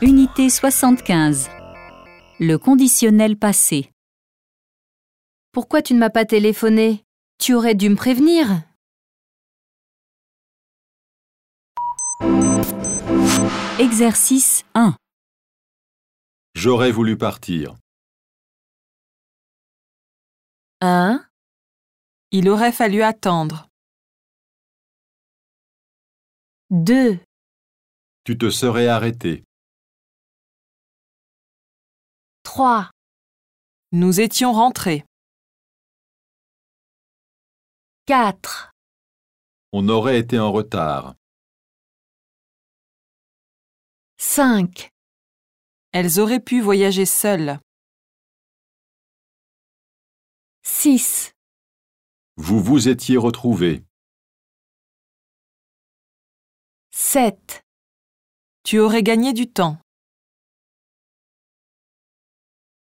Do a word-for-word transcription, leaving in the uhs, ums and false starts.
Unité soixante-quinze. Le conditionnel passé. Pourquoi tu ne m'as pas téléphoné? Tu aurais dû me prévenir. Exercice un. J'aurais voulu partir. un. Il aurait fallu attendre. deux. Tu te serais arrêté. trois. Nous étions rentrés. quatre. On aurait été en retard. cinq. Elles auraient pu voyager seules. six. Vous vous étiez retrouvés. sept. Tu aurais gagné du temps.